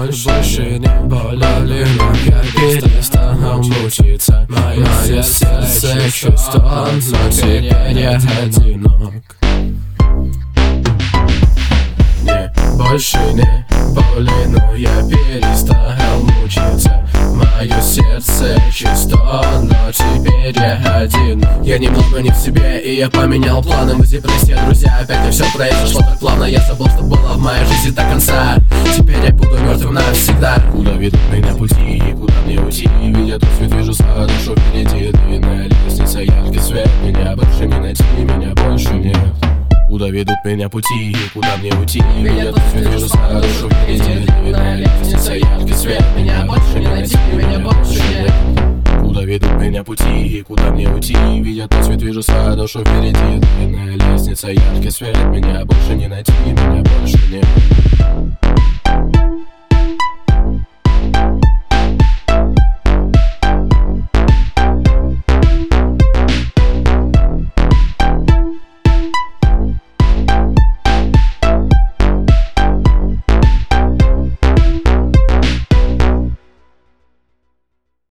больше не болели, но я перестал мучиться. Мое сердце чувство, но теперь я одинок. Не, больше не боли, но я перестал мучиться. Мое сердце чисто, но теперь я один. Я немного не в себе, и я поменял планы. Мы депрессия, друзья, опять не все произошло так плавно. Я забыл, что было в моей жизни до конца. Теперь я буду мертвым навсегда. Куда ведут меня пути, и куда мне уйти? Видя тот свет, вижу хорошо впереди. Длинная лестница, яркий свет. Меня больше не найти, меня больше нет. Куда ведут меня пути, и куда мне уйти? Видя тот свет, вижу хорошо впереди. Длинная лестница, яркий свет. Меня больше не найти, меня больше нет. Куда ведут меня пути, и куда мне уйти? Видя тот свет, вижу хорошо впереди. Длинная лестница, яркий свет. Меня больше не найти, меня больше нет.